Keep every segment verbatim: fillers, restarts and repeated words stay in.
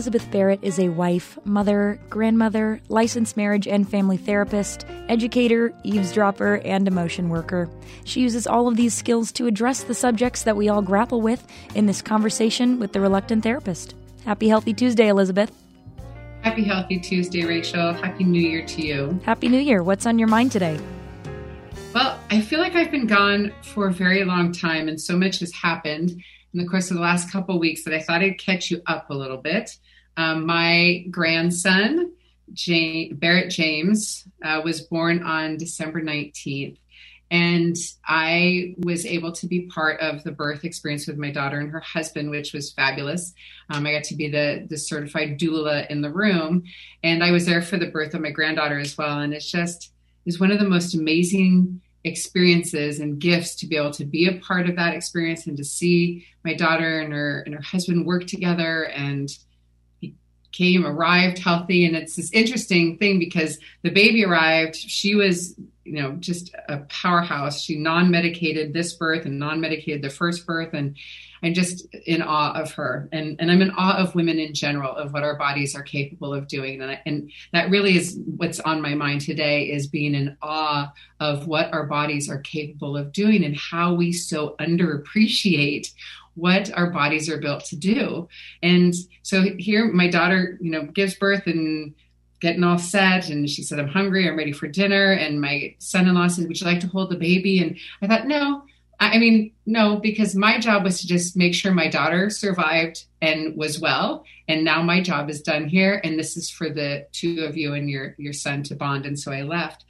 Elizabeth Barrett is a wife, mother, grandmother, licensed marriage and family therapist, educator, eavesdropper, and emotion worker. She uses all of these skills to address the subjects that we all grapple with in this conversation with the reluctant therapist. Happy Healthy Tuesday, Elizabeth. Happy Healthy Tuesday, Rachel. Happy New Year to you. Happy New Year. What's on your mind today? Well, I feel like I've been gone for a very long time, and so much has happened in the course of the last couple of weeks that I thought I'd catch you up a little bit. Um, my grandson, James, Barrett James, uh, was born on December nineteenth, and I was able to be part of the birth experience with my daughter and her husband, which was fabulous. Um, I got to be the, the certified doula in the room, and I was there for the birth of my granddaughter as well. And it's just, it's one of the most amazing experiences and gifts to be able to be a part of that experience and to see my daughter and her and her husband work together, and he came arrived healthy. And it's this interesting thing because the baby arrived, she was, you know, just a powerhouse. She non-medicated this birth and non-medicated the first birth, and I'm just in awe of her. And, and I'm in awe of women in general, of what our bodies are capable of doing. And, I, and that really is what's on my mind today, is being in awe of what our bodies are capable of doing and how we so underappreciate what our bodies are built to do. And so here my daughter, you know, gives birth and getting all set. And she said, I'm hungry, I'm ready for dinner. And my son-in-law said, would you like to hold the baby? And I thought, no. I mean, no, because my job was to just make sure my daughter survived and was well. And now my job is done here. And this is for the two of you and your, your son to bond. And so I left.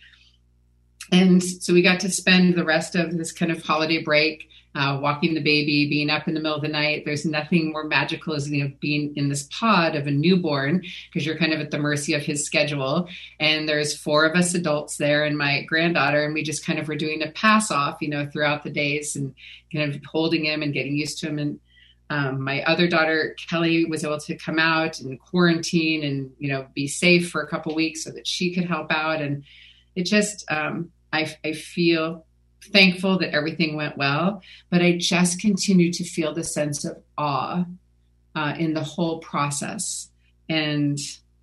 And so we got to spend the rest of this kind of holiday break uh, walking the baby, being up in the middle of the night. There's nothing more magical as you know, being in this pod of a newborn, because you're kind of at the mercy of his schedule. And there's four of us adults there and my granddaughter, and we just kind of were doing a pass off, you know, throughout the days and kind of holding him and getting used to him. And um, my other daughter, Kelly, was able to come out and quarantine and, you know, be safe for a couple of weeks so that she could help out. And it just, um, I, I feel thankful that everything went well, but I just continue to feel the sense of awe uh, in the whole process. And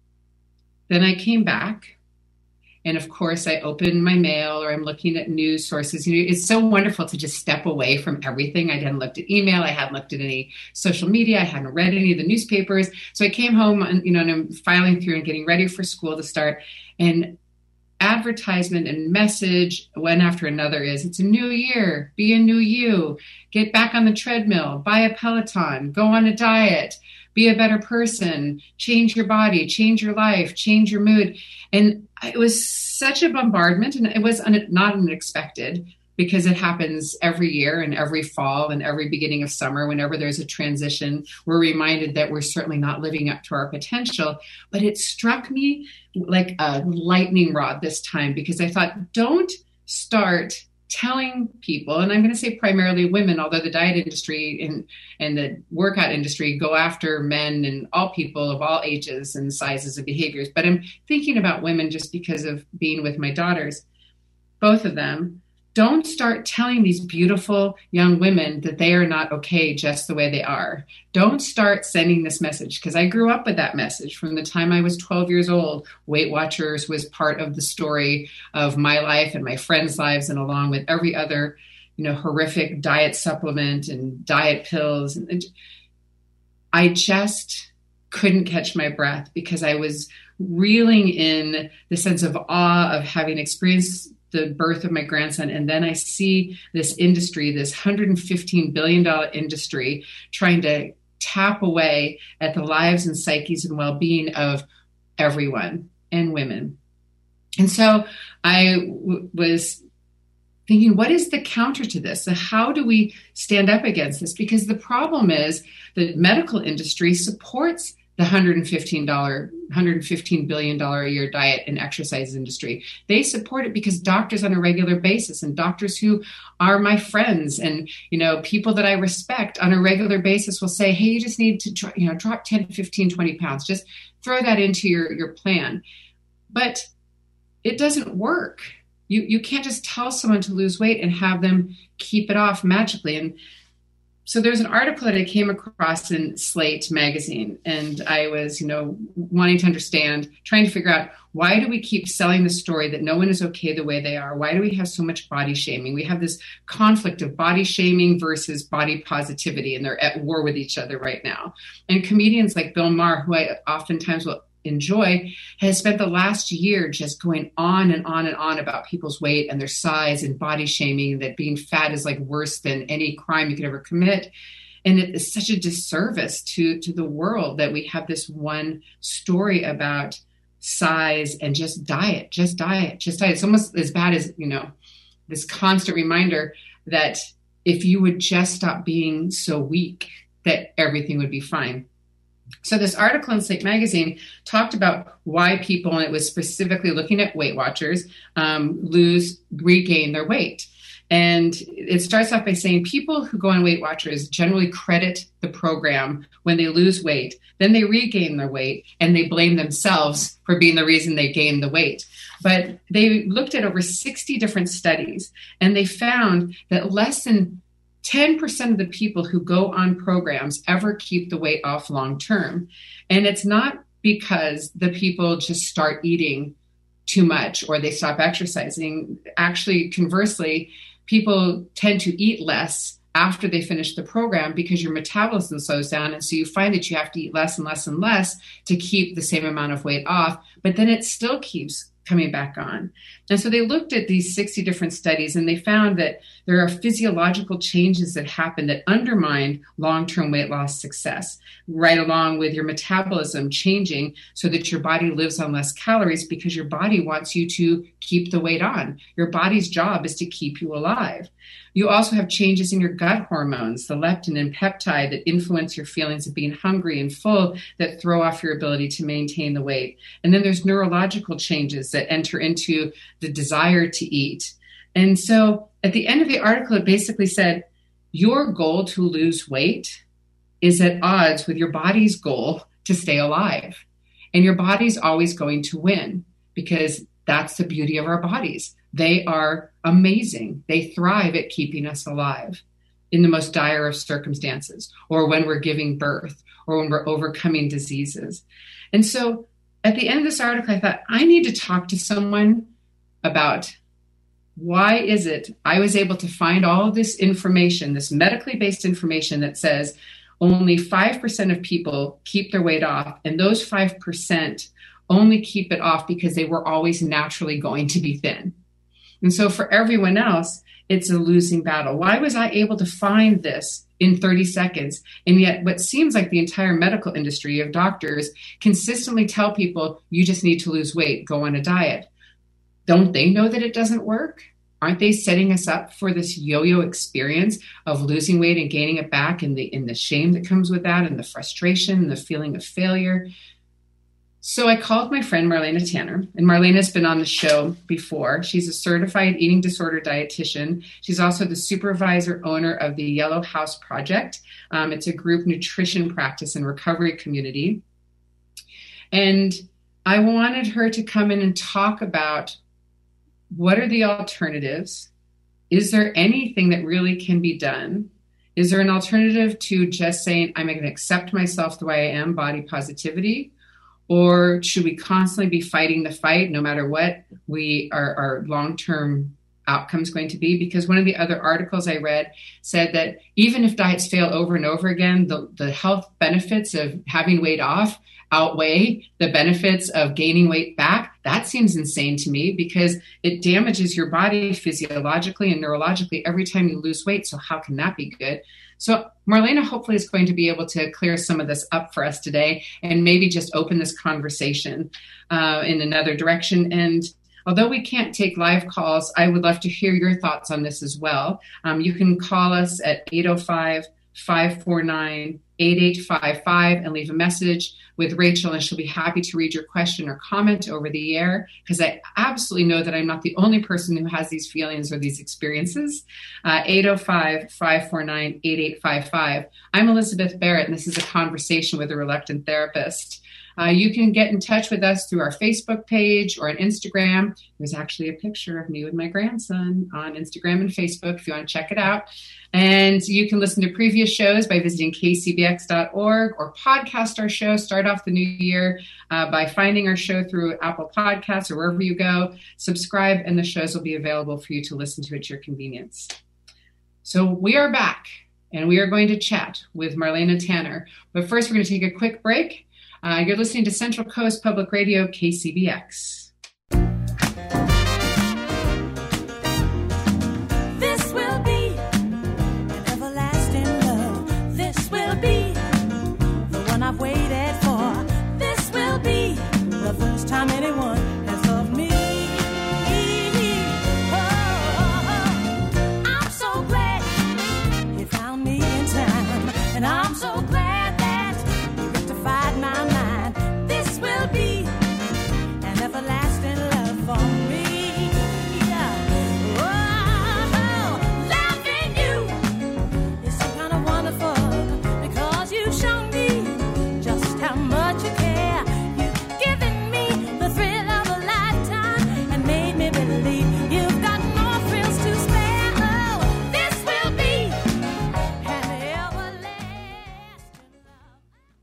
then I came back, and of course I opened my mail, or I'm looking at news sources. You know, it's so wonderful to just step away from everything. I hadn't looked at email. I hadn't looked at any social media. I hadn't read any of the newspapers. So I came home and, you know, and I'm filing through and getting ready for school to start. And advertisement and message one after another is, it's a new year, be a new you, get back on the treadmill, buy a Peloton, go on a diet, be a better person, change your body, change your life, change your mood. And it was such a bombardment, and it was un- not unexpected, because it happens every year and every fall and every beginning of summer. Whenever there's a transition, we're reminded that we're certainly not living up to our potential. But it struck me like a lightning rod this time, because I thought, don't start telling people, and I'm going to say primarily women, although the diet industry and, and the workout industry go after men and all people of all ages and sizes and behaviors. But I'm thinking about women just because of being with my daughters, both of them. Don't start telling these beautiful young women that they are not okay just the way they are. Don't start sending this message, because I grew up with that message from the time I was twelve years old. Weight Watchers was part of the story of my life and my friends' lives, and along with every other, you know, horrific diet supplement and diet pills. And I just couldn't catch my breath, because I was reeling in the sense of awe of having experienced the birth of my grandson. And then I see this industry, this one hundred fifteen billion dollars industry, trying to tap away at the lives and psyches and well-being of everyone and women. And so I w- was thinking, what is the counter to this? So how do we stand up against this? Because the problem is the medical industry supports the one hundred fifteen dollars, one hundred fifteen billion dollars a year diet and exercise industry. They support it because doctors on a regular basis, and doctors who are my friends and, you know, people that I respect on a regular basis will say, hey, you just need to, you know, drop ten, fifteen, twenty pounds. Just throw that into your, your plan. But it doesn't work. You, you can't just tell someone to lose weight and have them keep it off magically. And so there's an article that I came across in Slate magazine, and I was, you know, wanting to understand, trying to figure out, why do we keep selling the story that no one is okay the way they are? Why do we have so much body shaming? We have this conflict of body shaming versus body positivity, and they're at war with each other right now. And comedians like Bill Maher, who I oftentimes will enjoy, has spent the last year just going on and on and on about people's weight and their size and body shaming, that being fat is like worse than any crime you could ever commit. And it is such a disservice to, to the world that we have this one story about size and just diet, just diet, just diet. It's almost as bad as, you know, this constant reminder that if you would just stop being so weak, that everything would be fine. So this article in Slate magazine talked about why people, and it was specifically looking at Weight Watchers, um, lose, regain their weight. And it starts off by saying people who go on Weight Watchers generally credit the program when they lose weight, then they regain their weight, and they blame themselves for being the reason they gained the weight. But they looked at over sixty different studies, and they found that less than ten percent of the people who go on programs ever keep the weight off long term. And it's not because the people just start eating too much or they stop exercising. Actually, conversely, people tend to eat less after they finish the program because your metabolism slows down. And so you find that you have to eat less and less and less to keep the same amount of weight off, but then it still keeps coming back on. And so they looked at these sixty different studies, and they found that there are physiological changes that happen that undermine long-term weight loss success, right along with your metabolism changing so that your body lives on less calories because your body wants you to keep the weight on. Your body's job is to keep you alive. You also have changes in your gut hormones, the leptin and peptide, that influence your feelings of being hungry and full, that throw off your ability to maintain the weight. And then there's neurological changes that enter into the desire to eat. And so at the end of the article, it basically said, your goal to lose weight is at odds with your body's goal to stay alive. And your body's always going to win, because that's the beauty of our bodies. They are amazing. They thrive at keeping us alive in the most dire of circumstances, or when we're giving birth, or when we're overcoming diseases. And so at the end of this article, I thought, I need to talk to someone about why is it I was able to find all of this information, this medically based information that says only five percent of people keep their weight off, and those five percent only keep it off because they were always naturally going to be thin. And so for everyone else, it's a losing battle. Why was I able to find this in thirty seconds? And yet what seems like the entire medical industry of doctors consistently tell people, you just need to lose weight, go on a diet. Don't they know that it doesn't work? Aren't they setting us up for this yo-yo experience of losing weight and gaining it back, and the, and the shame that comes with that, and the frustration and the feeling of failure? So I called my friend Marlena Tanner, and Marlena's been on the show before. She's a certified eating disorder dietitian. She's also the supervisor owner of the Yellow House Project. Um, it's a group nutrition practice and recovery community. And I wanted her to come in and talk about, what are the alternatives? Is there anything that really can be done? Is there an alternative to just saying, I'm going to accept myself the way I am, body positivity? Or should we constantly be fighting the fight no matter what we our, our long-term outcome is going to be? Because one of the other articles I read said that even if diets fail over and over again, the, the health benefits of having weight off outweigh the benefits of gaining weight back. That seems insane to me, because it damages your body physiologically and neurologically every time you lose weight. So how can that be good? So Marlena hopefully is going to be able to clear some of this up for us today, and maybe just open this conversation uh, in another direction. And although we can't take live calls, I would love to hear your thoughts on this as well. Um, you can call us at eight oh five, five four nine, eight eight five five and leave a message with Rachel, and she'll be happy to read your question or comment over the air, because I absolutely know that I'm not the only person who has these feelings or these experiences. Uh, eight oh five, five four nine, eight eight five five. I'm Elizabeth Barrett, and this is a conversation with a reluctant therapist. Uh, you can get in touch with us through our Facebook page or on Instagram. There's actually a picture of me with my grandson on Instagram and Facebook if you want to check it out. And you can listen to previous shows by visiting k c b x dot org or podcast our show, start off the new year uh, by finding our show through Apple Podcasts or wherever you go. Subscribe, and the shows will be available for you to listen to at your convenience. So we are back, and we are going to chat with Marlena Tanner. But first, we're going to take a quick break. Uh, you're listening to Central Coast Public Radio, K C B X. I've waited for. This will be the first time anyone has loved me. Oh, I'm so glad you found me in time, and I'm so glad that you rectified my mind. This will be an everlasting love for me. Oh, loving you is so kind of wonderful because you've shown me how much you care. You've given me the thrill of a lifetime and made me believe you've got more thrills to spare. Oh, this will be an everlasting love.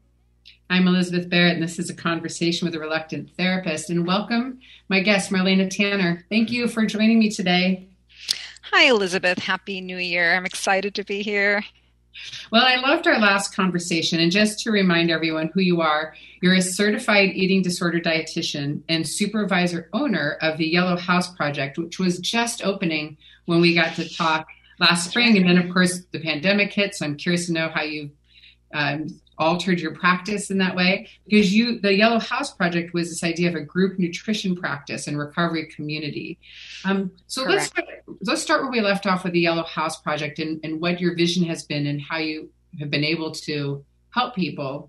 I'm Elizabeth Barrett, and this is A Conversation with a Reluctant Therapist. And welcome, my guest, Marlena Tanner. Thank you for joining me today. Hi, Elizabeth. Happy New Year. I'm excited to be here. Well, I loved our last conversation, and just to remind everyone who you are, you're a certified eating disorder dietitian and supervisor owner of the Yellow House Project, which was just opening when we got to talk last spring. And then, of course, the pandemic hit, so I'm curious to know how you um, altered your practice in that way. Because you, the Yellow House Project was this idea of a group nutrition practice and recovery community. Um, so let's start, let's start where we left off with the Yellow House Project and, and what your vision has been and how you have been able to help people.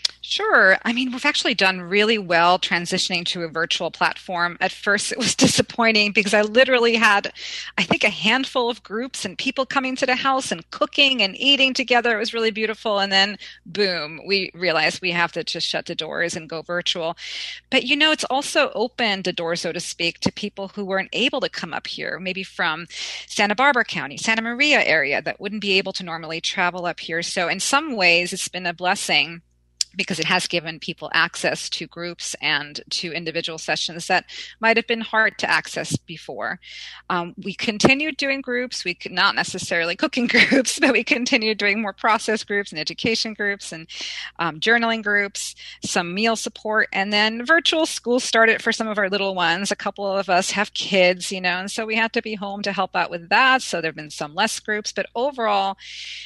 Sure. I mean, we've actually done really well transitioning to a virtual platform. At first, it was disappointing because I literally had, I think, a handful of groups and people coming to the house and cooking and eating together. It was really beautiful. And then, boom, we realized we have to just shut the doors and go virtual. But, you know, it's also opened the door, so to speak, to people who weren't able to come up here, maybe from Santa Barbara County, Santa Maria area that wouldn't be able to normally travel up here. So in some ways, it's been a blessing, because it has given people access to groups and to individual sessions that might have been hard to access before. Um, we continued doing groups. We could not necessarily cooking groups, but we continued doing more process groups and education groups and um, journaling groups, some meal support, and then virtual school started for some of our little ones. A couple of us have kids, you know, and so we had to be home to help out with that. So there have been some less groups, but overall,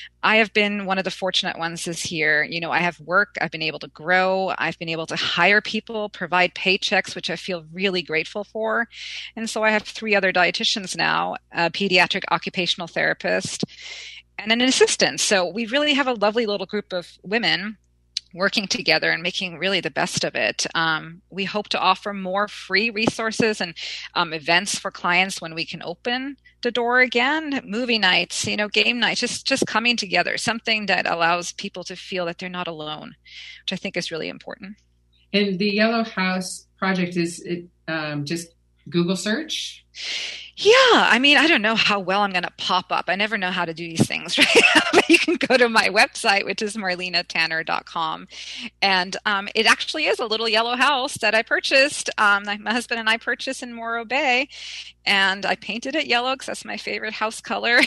I have been one of the fortunate ones this year. You know, I have work. I've been able to grow. I've been able to hire people, provide paychecks, which I feel really grateful for. And so I have three other dietitians now, a pediatric occupational therapist, and an assistant. So we really have a lovely little group of women working together and making really the best of it. Um, we hope to offer more free resources and um, events for clients when we can open the door again, movie nights, you know, game nights, just, just coming together, something that allows people to feel that they're not alone, which I think is really important. And the Yellow House Project, is it um, just Google search? Yeah, I mean, I don't know how well I'm going to pop up. I never know how to do these things, right? But you can go to my website, which is marlena tanner dot com. And um, it actually is a little yellow house that I purchased. Um, my, my husband and I purchased in Morro Bay. And I painted it yellow because that's my favorite house color.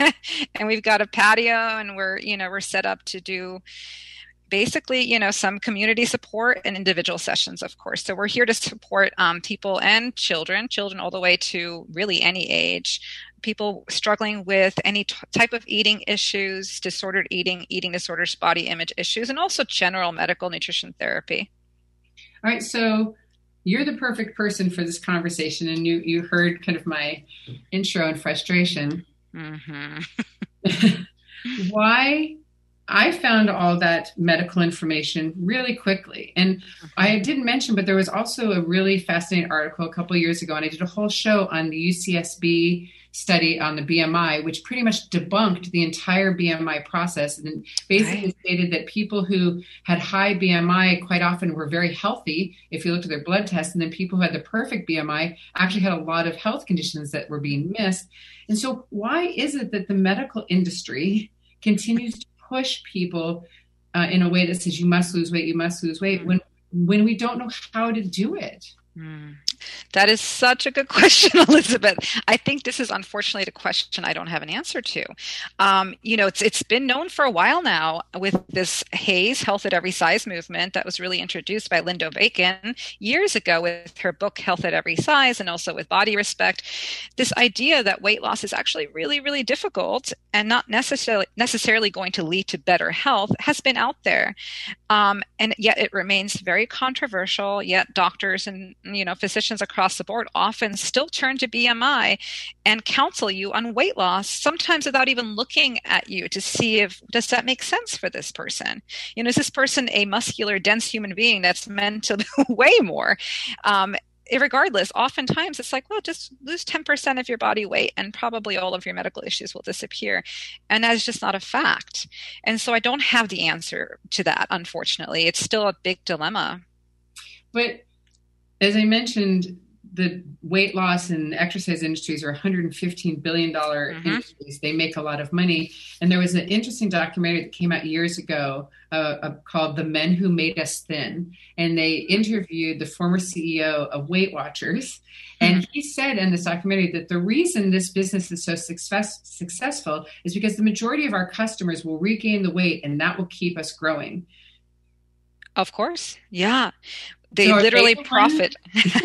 And we've got a patio, and we're, you know, we're set up to do basically, you know, some community support and individual sessions, of course. So we're here to support um, people and children, children all the way to really any age, people struggling with any t- type of eating issues, disordered eating, eating disorders, body image issues, and also general medical nutrition therapy. All right. So you're the perfect person for this conversation. And you, you heard kind of my intro and frustration. Mm-hmm. Why? I found all that medical information really quickly. And I didn't mention, but there was also a really fascinating article a couple of years ago, and I did a whole show on the U C S B study on the B M I, which pretty much debunked the entire B M I process and basically right. stated that people who had high B M I quite often were very healthy if you looked at their blood tests, and then people who had the perfect B M I actually had a lot of health conditions that were being missed. And so why is it that the medical industry continues to push people uh, in a way that says you must lose weight, you must lose weight, when when we don't know how to do it? Mm. That is such a good question, Elizabeth. I think this is unfortunately the question I don't have an answer to. Um, you know, it's it's been known for a while now with this HAES, Health at Every Size movement that was really introduced by Linda Bacon years ago with her book, Health at Every Size, and also with Body Respect. This idea that weight loss is actually really, really difficult and not necessarily necessarily going to lead to better health has been out there. Um, and yet it remains very controversial, yet doctors and, you know, physicians across the board often still turn to B M I and counsel you on weight loss, sometimes without even looking at you to see if, does that make sense for this person? You know, is this person a muscular, dense human being that's meant to weigh more? Um, Regardless, oftentimes it's like, well, just lose ten percent of your body weight and probably all of your medical issues will disappear. And that is just not a fact. And so I don't have the answer to that, unfortunately. It's still a big dilemma. But as I mentioned, the weight loss and exercise industries are one hundred fifteen billion dollars mm-hmm. industries. They make a lot of money. And there was an interesting documentary that came out years ago uh, uh, called The Men Who Made Us Thin. And they interviewed the former C E O of Weight Watchers. And mm-hmm. he said in this documentary that the reason this business is so success, successful is because the majority of our customers will regain the weight and that will keep us growing. Of course. Yeah. They so literally they profit.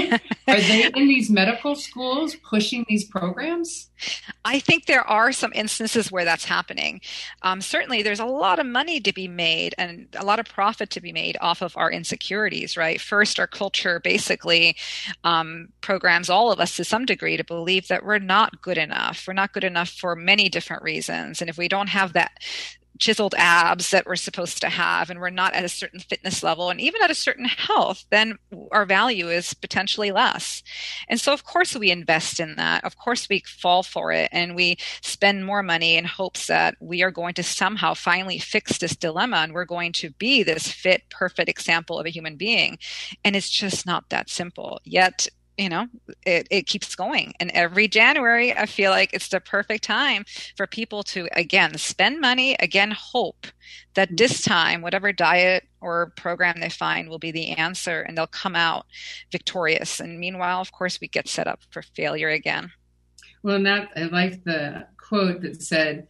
Are they in these medical schools pushing these programs? I think there are some instances where that's happening. Um, certainly, there's a lot of money to be made and a lot of profit to be made off of our insecurities, right? First, our culture basically um, programs all of us to some degree to believe that we're not good enough. We're not good enough for many different reasons. And if we don't have that chiseled abs that we're supposed to have, and we're not at a certain fitness level and even at a certain health, then our value is potentially less. And so of course we invest in that. Of course we fall for it and we spend more money in hopes that we are going to somehow finally fix this dilemma and we're going to be this fit, perfect example of a human being. And it's just not that simple. Yet you know, it, it keeps going. And every January, I feel like it's the perfect time for people to, again, spend money, again, hope that this time, whatever diet or program they find will be the answer and they'll come out victorious. And meanwhile, of course, we get set up for failure again. Well, and that, I like the quote that said,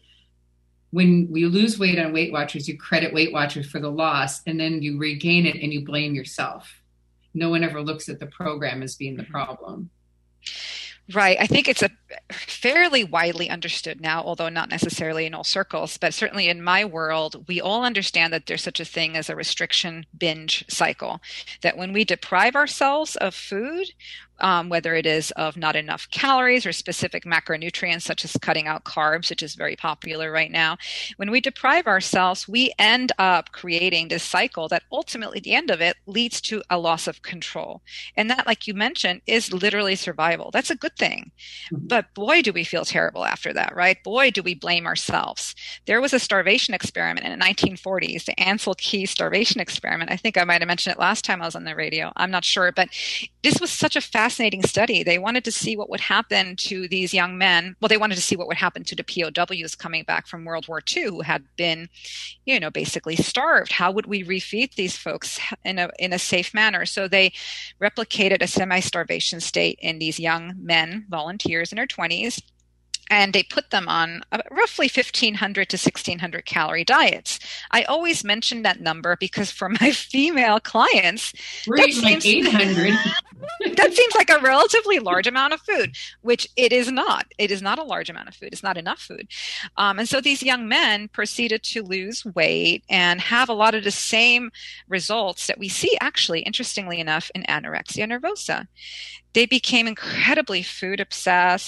when we lose weight on Weight Watchers, you credit Weight Watchers for the loss, and then you regain it and you blame yourself. No one ever looks at the program as being the problem. Right. I think it's a fairly widely understood now, although not necessarily in all circles, but certainly in my world, we all understand that there's such a thing as a restriction binge cycle, that when we deprive ourselves of food, um, whether it is of not enough calories or specific macronutrients, such as cutting out carbs, which is very popular right now, when we deprive ourselves, we end up creating this cycle that ultimately, at the end of it, leads to a loss of control. And that, like you mentioned, is literally survival. That's a good thing. Mm-hmm. But boy, do we feel terrible after that, right? Boy, do we blame ourselves. There was a starvation experiment in the nineteen forties, the Ancel Keys starvation experiment. I think I might have mentioned it last time I was on the radio. I'm not sure, but this was such a fascinating study. They wanted to see what would happen to these young men. Well, they wanted to see what would happen to the P O Ws coming back from World War Two who had been, you know, basically starved. How would we refeed these folks in a in a safe manner? So they replicated a semi-starvation state in these young men, volunteers in their twenties, and they put them on roughly fifteen hundred to sixteen hundred calorie diets. I always mention that number because for my female clients, we're eating like eight hundred. That seems like a relatively large amount of food, which it is not. It is not a large amount of food. It's not enough food. Um, and so these young men proceeded to lose weight and have a lot of the same results that we see, actually, interestingly enough, in anorexia nervosa. They became incredibly food obsessed,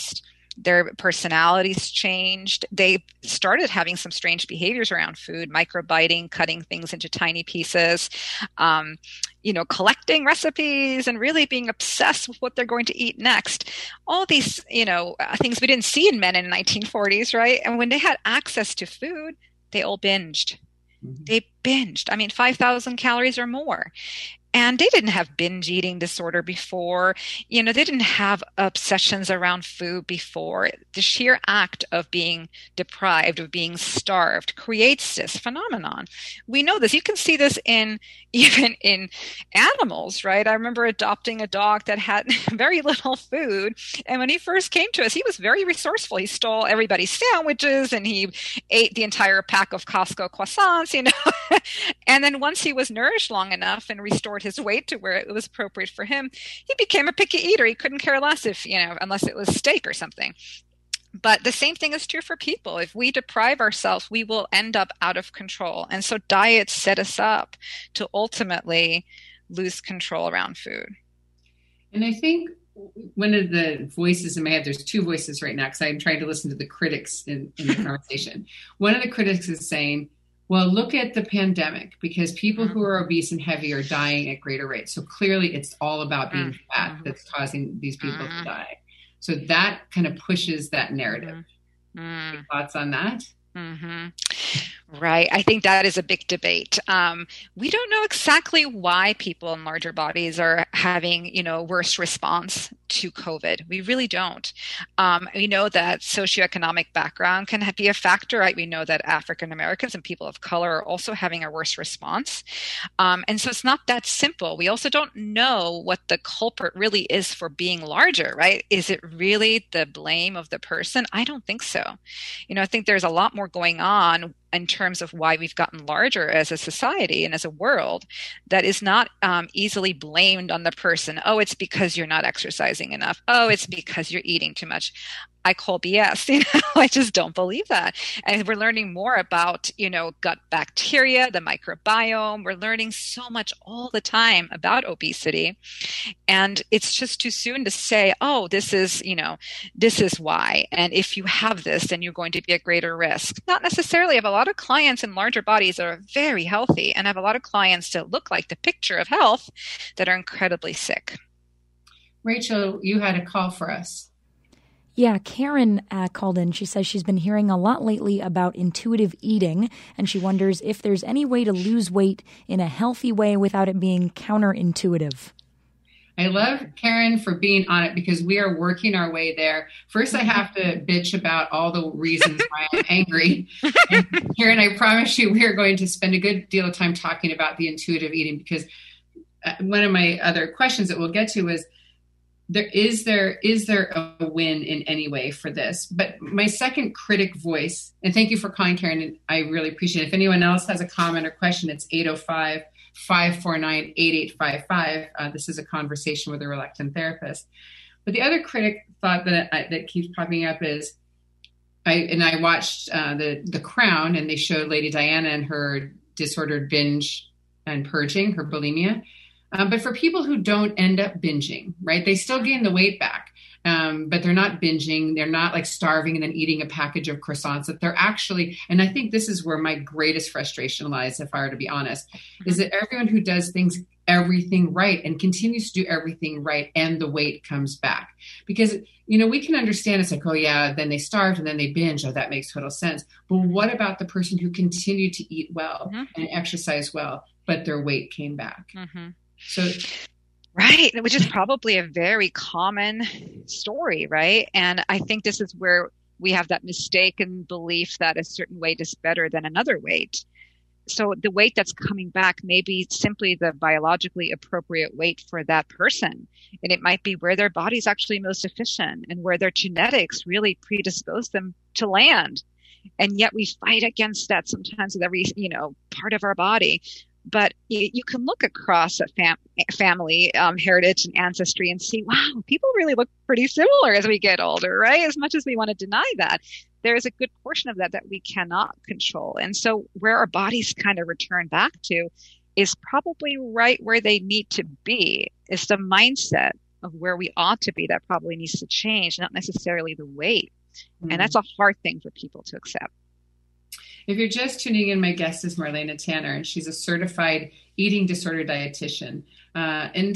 Their personalities changed. They started having some strange behaviors around food, microbiting, cutting things into tiny pieces, um, you know, collecting recipes and really being obsessed with what they're going to eat next. All these, you know, uh, things we didn't see in men in the nineteen forties, right? And when they had access to food, they all binged. Mm-hmm. They binged. I mean, five thousand calories or more. And they didn't have binge eating disorder before. You know, they didn't have obsessions around food before. The sheer act of being deprived, of being starved, creates this phenomenon. We know this. You can see this in even in animals, right? I remember adopting a dog that had very little food. And when he first came to us, he was very resourceful. He stole everybody's sandwiches and he ate the entire pack of Costco croissants, you know. And then once he was nourished long enough and restored his weight to where it was appropriate for him, he became a picky eater. He couldn't care less if, you know, unless it was steak or something. But the same thing is true for people. If we deprive ourselves, we will end up out of control. And so diets set us up to ultimately lose control around food. And I think one of the voices in my head, there's two voices right now because I'm trying to listen to the critics in, in the conversation. One of the critics is saying, well, look at the pandemic, because people who are obese and heavy are dying at greater rates. So clearly it's all about being fat that's causing these people to die. So that kind of pushes that narrative. Mm. Your thoughts on that? Mm-hmm. Right. I think that is a big debate. Um, we don't know exactly why people in larger bodies are having, you know, worse response to COVID. We really don't. Um, we know that socioeconomic background can be a factor, right? We know that African Americans and people of color are also having a worse response. Um, and so it's not that simple. We also don't know what the culprit really is for being larger, right? Is it really the blame of the person? I don't think so. You know, I think there's a lot more going on in terms of why we've gotten larger as a society and as a world that is not um, easily blamed on the person. Oh, it's because you're not exercising enough. Oh, it's because you're eating too much. I call B S. You know, I just don't believe that. And we're learning more about, you know, gut bacteria, the microbiome. We're learning so much all the time about obesity. And it's just too soon to say, oh, this is, you know, this is why. And if you have this, then you're going to be at greater risk. Not necessarily. I have a lot of clients in larger bodies that are very healthy, and I have a lot of clients that look like the picture of health that are incredibly sick. Rachel, you had a call for us. Yeah, Karen uh, called in. She says she's been hearing a lot lately about intuitive eating, and she wonders if there's any way to lose weight in a healthy way without it being counterintuitive. I love Karen for being on it, because we are working our way there. First, I have to bitch about all the reasons why I'm angry. And Karen, I promise you, we are going to spend a good deal of time talking about the intuitive eating, because one of my other questions that we'll get to is, There is there is there a win in any way for this? But my second critic voice, and thank you for calling, Karen, and I really appreciate it. If anyone else has a comment or question, it's eight oh five, five four nine, eight eight five five. Uh, this is a conversation with a reluctant therapist. But the other critic thought that I, that keeps popping up is, I and I watched uh, the the Crown, and they showed Lady Diana and her disordered binge and purging, her bulimia. Um, but for people who don't end up binging, right, they still gain the weight back, um, but they're not binging. They're not like starving and then eating a package of croissants. That they're actually, and I think this is where my greatest frustration lies, if I were to be honest, is that everyone who does things, everything right and continues to do everything right, and the weight comes back. Because, you know, we can understand it's like, oh yeah, then they starved and then they binge. Oh, that makes total sense. But what about the person who continued to eat well mm-hmm. and exercise well, but their weight came back? Mm-hmm. So, right, which is probably a very common story, right? And I think this is where we have that mistaken belief that a certain weight is better than another weight. So the weight that's coming back may be simply the biologically appropriate weight for that person. And it might be where their body's actually most efficient and where their genetics really predispose them to land. And yet we fight against that sometimes with every, you know, part of our body. But you, you can look across a fam- family um, heritage and ancestry and see, wow, people really look pretty similar as we get older, right? As much as we want to deny that, there is a good portion of that that we cannot control. And so where our bodies kind of return back to is probably right where they need to be, is the mindset of where we ought to be that probably needs to change, not necessarily the weight. Mm. And that's a hard thing for people to accept. If you're just tuning in, my guest is Marlena Tanner, and she's a certified eating disorder dietitian. Uh, and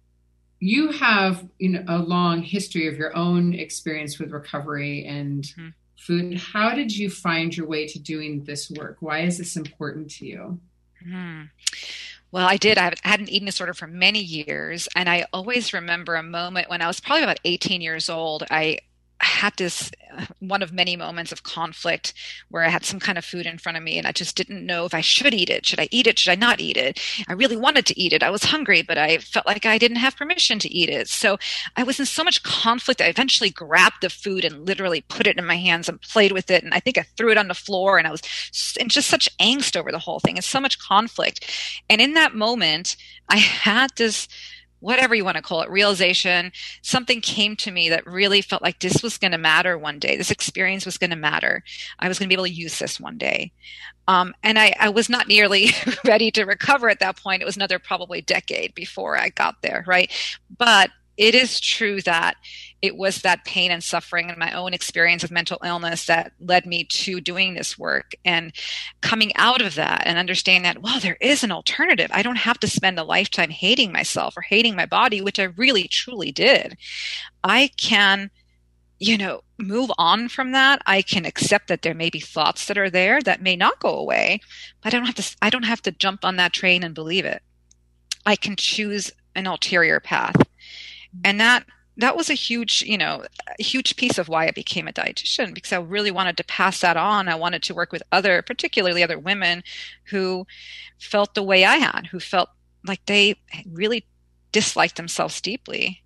you have, you know, a long history of your own experience with recovery and mm-hmm. food. How did you find your way to doing this work? Why is this important to you? Hmm. Well, I did. I had an eating disorder for many years. And I always remember a moment when I was probably about eighteen years old. I had this one of many moments of conflict where I had some kind of food in front of me and I just didn't know if I should eat it. Should I eat it? Should I not eat it? I really wanted to eat it. I was hungry, but I felt like I didn't have permission to eat it. So I was in so much conflict. I eventually grabbed the food and literally put it in my hands and played with it. And I think I threw it on the floor, and I was in just such angst over the whole thing and so much conflict. And in that moment, I had this, whatever you want to call it, realization. Something came to me that really felt like this was going to matter one day. This experience was going to matter. I was going to be able to use this one day. Um, and I, I was not nearly ready to recover at that point. It was another probably decade before I got there, right? But it is true that it was that pain and suffering and my own experience of mental illness that led me to doing this work, and coming out of that and understanding that, well, there is an alternative. I don't have to spend a lifetime hating myself or hating my body, which I really, truly did. I can, you know, move on from that. I can accept that there may be thoughts that are there that may not go away, but I don't have to, I don't have to jump on that train and believe it. I can choose an ulterior path. And that that was a huge, you know, a huge piece of why I became a dietitian, because I really wanted to pass that on. I wanted to work with other, particularly other women who felt the way I had, who felt like they really disliked themselves deeply,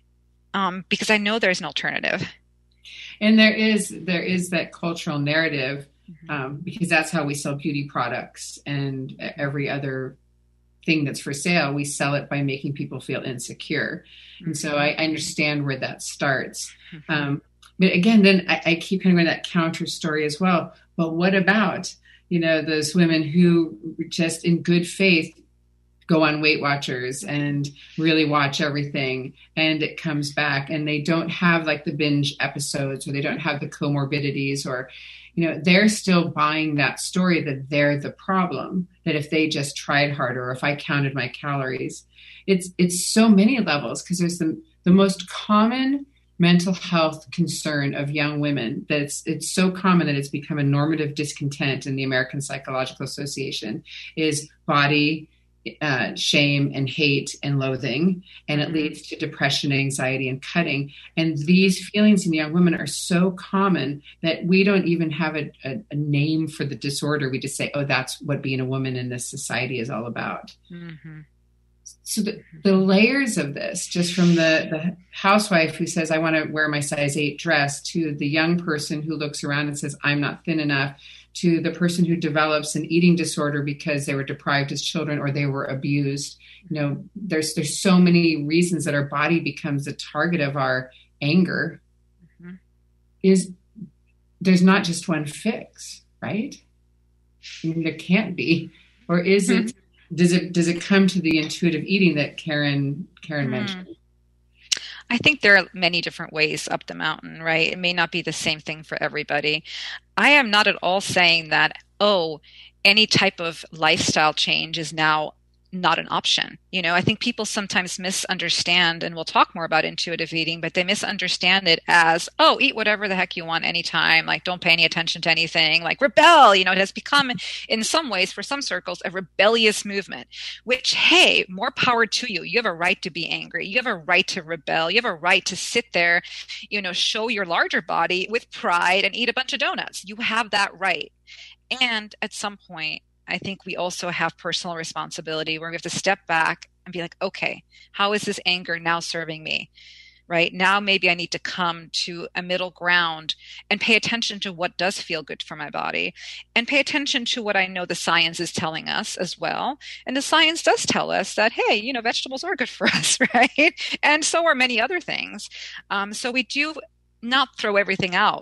um, because I know there's an alternative. And there is there is that cultural narrative, um, because that's how we sell beauty products and every other thing that's for sale. We sell it by making people feel insecure. And so I understand where that starts. Um, but again, then I, I keep kind of going that counter story as well. But what about, you know, those women who just in good faith go on Weight Watchers and really watch everything, and it comes back, and they don't have like the binge episodes, or they don't have the comorbidities, or, you know, they're still buying that story that they're the problem, that if they just tried harder, or if I counted my calories. It's it's so many levels, because there's the, the most common mental health concern of young women that it's it's so common that it's become a normative discontent in the American Psychological Association is body uh, shame and hate and loathing, and it leads to depression, anxiety, and cutting. And these feelings in young women are so common that we don't even have a, a, a name for the disorder. We just say, oh, that's what being a woman in this society is all about. Mm-hmm. So the, the layers of this, just from the, the housewife who says, I want to wear my size eight dress, to the young person who looks around and says, I'm not thin enough, to the person who develops an eating disorder because they were deprived as children or they were abused. You know, there's there's so many reasons that our body becomes the target of our anger. Mm-hmm. Is there's not just one fix, right? I mean, there can't be. Or is mm-hmm. it? Does it does it come to the intuitive eating that Karen Karen mm. mentioned? I think there are many different ways up the mountain, right? It may not be the same thing for everybody. I am not at all saying that, oh, any type of lifestyle change is now not an option. You know, I think people sometimes misunderstand, and we'll talk more about intuitive eating, but they misunderstand it as, oh, eat whatever the heck you want anytime. Like, don't pay any attention to anything. Like, rebel. You know, it has become, in some ways, for some circles, a rebellious movement, which, hey, more power to you. You have a right to be angry. You have a right to rebel. You have a right to sit there, you know, show your larger body with pride and eat a bunch of donuts. You have that right. And at some point, I think we also have personal responsibility where we have to step back and be like, okay, how is this anger now serving me? Right now, maybe I need to come to a middle ground and pay attention to what does feel good for my body, and pay attention to what I know the science is telling us as well. And the science does tell us that, hey, you know, vegetables are good for us, right? And so are many other things. Um, so we do not throw everything out.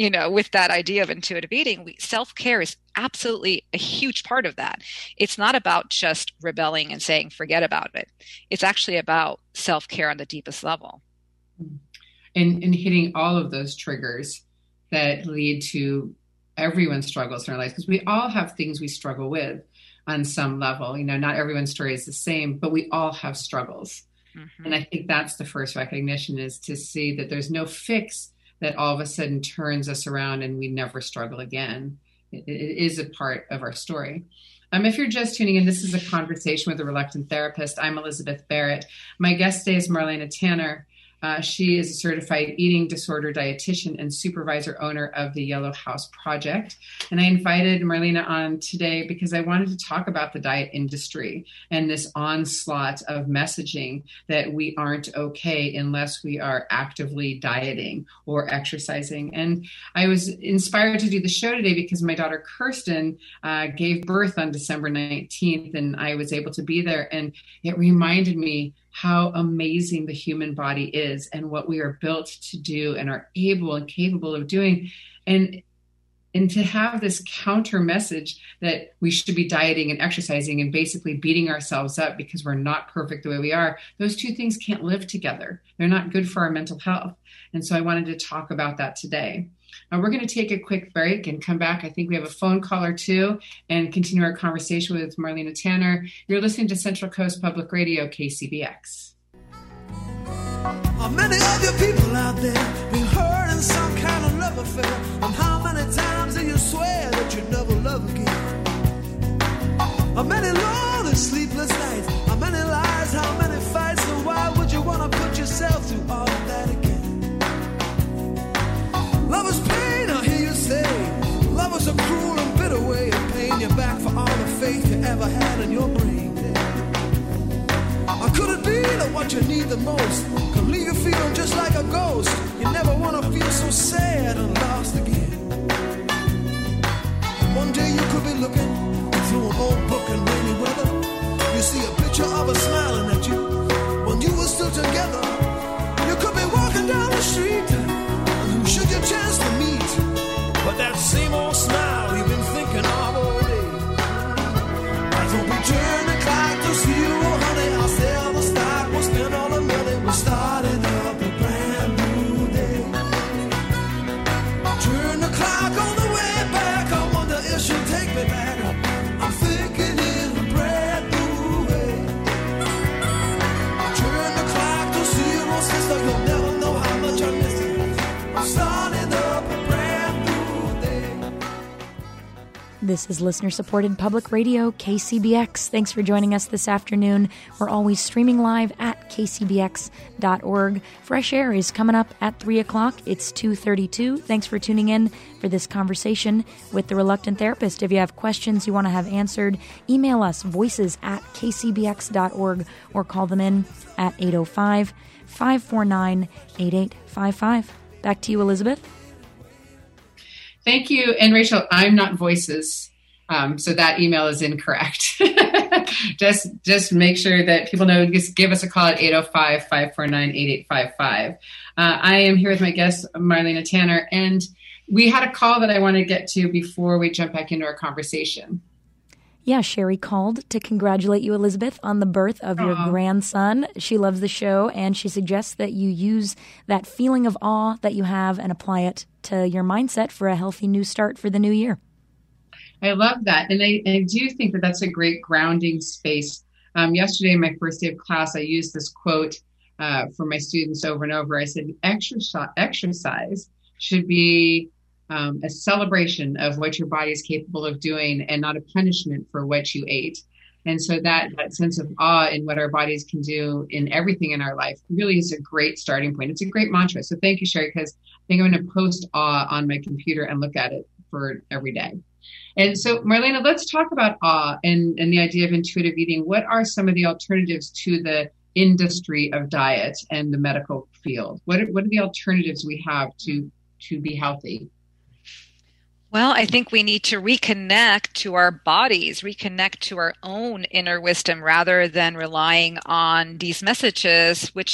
you know, with that idea of intuitive eating, we, self-care is absolutely a huge part of that. It's not about just rebelling and saying, forget about it. It's actually about self-care on the deepest level. And, and hitting all of those triggers that lead to everyone's struggles in our lives, because we all have things we struggle with on some level. You know, not everyone's story is the same, but we all have struggles. Mm-hmm. And I think that's the first recognition, is to see that there's no fix that all of a sudden turns us around and we never struggle again. It, it is a part of our story. Um, if you're just tuning in, this is a conversation with a reluctant therapist. I'm Elizabeth Barrett. My guest today is Marlena Tanner. Uh, she is a certified eating disorder dietitian and supervisor owner of the Yellow House Project. And I invited Marlena on today because I wanted to talk about the diet industry and this onslaught of messaging that we aren't okay unless we are actively dieting or exercising. And I was inspired to do the show today because my daughter Kirsten uh, gave birth on December nineteenth, and I was able to be there. And it reminded me how amazing the human body is and what we are built to do and are able and capable of doing. And, and to have this counter message that we should be dieting and exercising and basically beating ourselves up because we're not perfect the way we are, those two things can't live together. They're not good for our mental health. And so I wanted to talk about that today. Now, we're going to take a quick break and come back. I think we have a phone call or two and continue our conversation with Marlena Tanner. You're listening to Central Coast Public Radio, K C B X. How many of you people out there been hurt in some kind of love affair? And how many times do you swear that you never love again? How many long and sleepless nights? How many lies? How many fights? And why would you want to put yourself through all of that again? Love is pain, I hear you say. Love is a cruel and bitter way of paying you back for all the faith you ever had in your brain. Or could it be that what you need the most can leave you feeling just like a ghost? You never want to feel so sad and lost again. One day you could be looking through an old book in rainy weather. You see a picture of her smiling at you when you were still together. You could be walking down the street, should your chance to meet, but that same old smile you've been thinking of all day. Why don't we turn the clock to zero, honey? I'll sell the stock, we'll spend all the money, we're starting up a brand new day. Turn the clock on the way back, I wonder if she'll take me back. I'm thinking in a brand new way. Turn the clock to zero, sister, you'll never know how much I miss you. Starting up a brand new day. This is listener-supported public radio, K C B X. Thanks for joining us this afternoon. We're always streaming live at k c b x dot org. Fresh Air is coming up at three o'clock. It's two thirty-two. Thanks for tuning in for this conversation with the Reluctant Therapist. If you have questions you want to have answered, email us, voices at k c b x dot org, or call them in at eight oh five, five four nine, eight eight five five. Back to you, Elizabeth. Thank you. And Rachel, I'm not Voices, um, so that email is incorrect. just just make sure that people know, just give us a call at eight oh five, five four nine, eight eight five five. Uh, I am here with my guest, Marlena Tanner, and we had a call that I want to get to before we jump back into our conversation. Yeah, Sherry called to congratulate you, Elizabeth, on the birth of your Aww. grandson. She loves the show, and she suggests that you use that feeling of awe that you have and apply it to your mindset for a healthy new start for the new year. I love that. And I, I do think that that's a great grounding space. Um, yesterday, in my first day of class, I used this quote uh, for my students over and over. I said, exercise, exercise should be Um, a celebration of what your body is capable of doing and not a punishment for what you ate. And so that, that sense of awe in what our bodies can do in everything in our life really is a great starting point. It's a great mantra. So thank you, Sherry, because I think I'm going to post awe on my computer and look at it for every day. And so, Marlena, let's talk about awe and, and the idea of intuitive eating. What are some of the alternatives to the industry of diet and the medical field? What are, what are the alternatives we have to, to be healthy? Well, I think we need to reconnect to our bodies, reconnect to our own inner wisdom rather than relying on these messages, which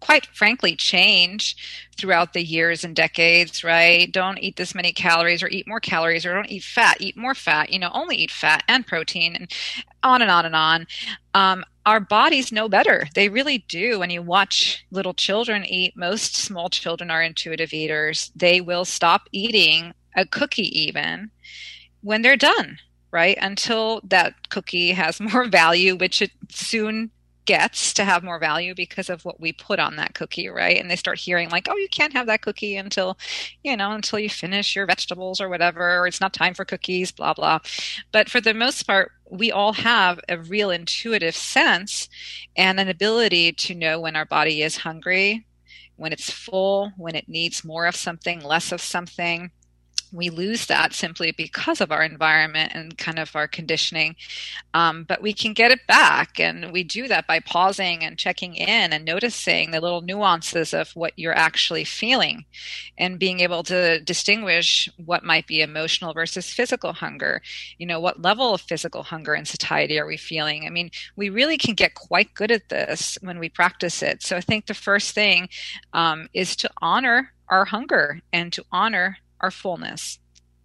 quite frankly change throughout the years and decades, right? Don't eat this many calories, or eat more calories, or don't eat fat, eat more fat, you know, only eat fat and protein, and on and on and on. Um, our bodies know better. They really do. When you watch little children eat, most small children are intuitive eaters. They will stop eating a cookie even when they're done, right? Until that cookie has more value, which it soon gets to have more value because of what we put on that cookie, right? And they start hearing like, oh, you can't have that cookie until, you know, until you finish your vegetables or whatever, or it's not time for cookies, blah, blah. But for the most part, we all have a real intuitive sense and an ability to know when our body is hungry, when it's full, when it needs more of something, less of something. We lose that simply because of our environment and kind of our conditioning. Um, but we can get it back. And we do that by pausing and checking in and noticing the little nuances of what you're actually feeling and being able to distinguish what might be emotional versus physical hunger. You know, what level of physical hunger and satiety are we feeling? I mean, we really can get quite good at this when we practice it. So I think the first thing um, is to honor our hunger and to honor our fullness.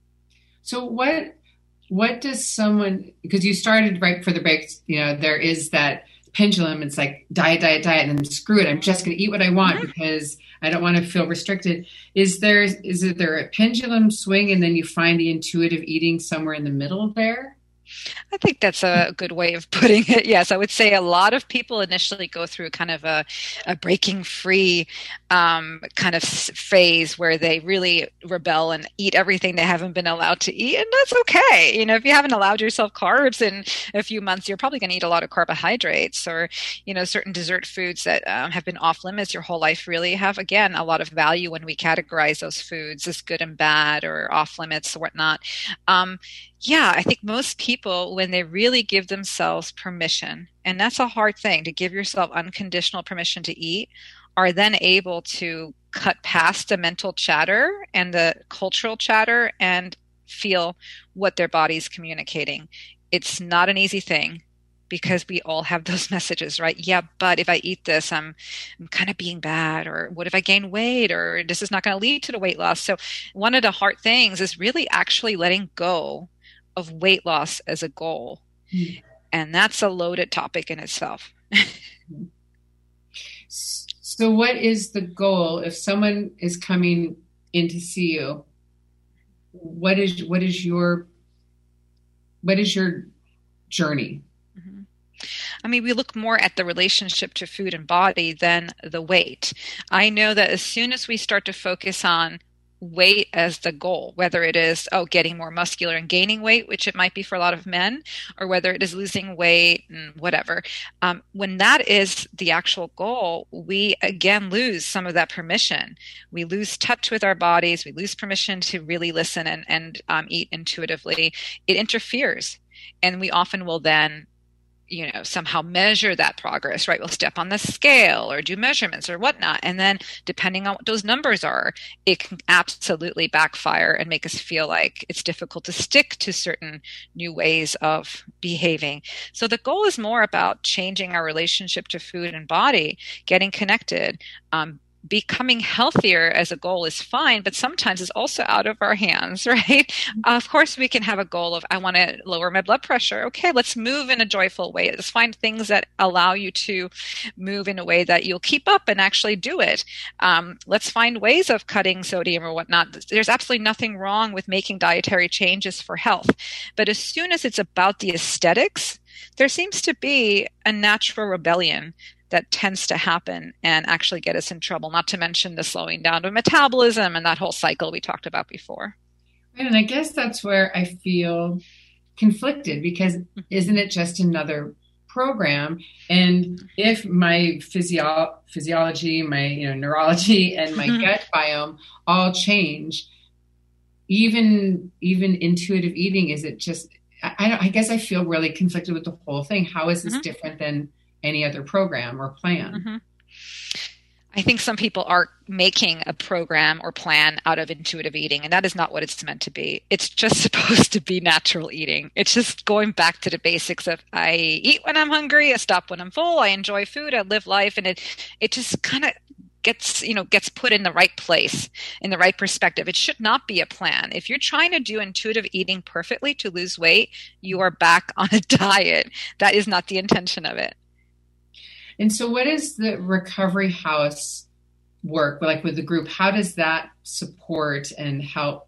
So what what does someone, because you started right for the break, you know, there is that pendulum. It's like diet, diet, diet, and then screw it. I'm just going to eat what I want because I don't want to feel restricted. Is there is it there a pendulum swing and then you find the intuitive eating somewhere in the middle there? I think that's a good way of putting it. Yes, I would say a lot of people initially go through kind of a, a breaking free um, kind of phase where they really rebel and eat everything they haven't been allowed to eat. And that's okay. You know, if you haven't allowed yourself carbs in a few months, you're probably going to eat a lot of carbohydrates, or, you know, certain dessert foods that um, have been off limits your whole life really have, again, a lot of value when we categorize those foods as good and bad or off limits or whatnot. Um, Yeah, I think most people, when they really give themselves permission, and that's a hard thing, to give yourself unconditional permission to eat, are then able to cut past the mental chatter and the cultural chatter and feel what their body's communicating. It's not an easy thing because we all have those messages, right? Yeah, but if I eat this, I'm, I'm kind of being bad, or what if I gain weight, or this is not going to lead to the weight loss. So one of the hard things is really actually letting go of weight loss as a goal. Mm. And that's a loaded topic in itself. So what is the goal if someone is coming in to see you? What is what is your what is your journey? Mm-hmm. I mean, we look more at the relationship to food and body than the weight. I know that as soon as we start to focus on weight as the goal, whether it is, oh, getting more muscular and gaining weight, which it might be for a lot of men, or whether it is losing weight and whatever. Um, when that is the actual goal, we again lose some of that permission. We lose touch with our bodies. We lose permission to really listen and, and um, eat intuitively. It interferes. And we often will then you know, somehow measure that progress, right? We'll step on the scale or do measurements or whatnot. And then depending on what those numbers are, it can absolutely backfire and make us feel like it's difficult to stick to certain new ways of behaving. So the goal is more about changing our relationship to food and body, getting connected. Um, Becoming healthier as a goal is fine, but sometimes it's also out of our hands, right? Of course, we can have a goal of, I want to lower my blood pressure. Okay, let's move in a joyful way. Let's find things that allow you to move in a way that you'll keep up and actually do it. Um, let's find ways of cutting sodium or whatnot. There's absolutely nothing wrong with making dietary changes for health. But as soon as it's about the aesthetics, there seems to be a natural rebellion that tends to happen and actually get us in trouble, not to mention the slowing down of metabolism and that whole cycle we talked about before. And I guess that's where I feel conflicted, because isn't it just another program? And if my physio- physiology, my you know neurology, and my gut biome all change, even even intuitive eating, is it just, I, I, don't, I guess I feel really conflicted with the whole thing. How is this mm-hmm. different than any other program or plan? Mm-hmm. I think some people are making a program or plan out of intuitive eating, and that is not what it's meant to be. It's just supposed to be natural eating. It's just going back to the basics of I eat when I'm hungry, I stop when I'm full, I enjoy food, I live life, and it it just kind of gets, you know, gets put in the right place, in the right perspective. It should not be a plan. If you're trying to do intuitive eating perfectly to lose weight, you are back on a diet. That is not the intention of it. And so what is the Recovery House work, like with the group? How does that support and help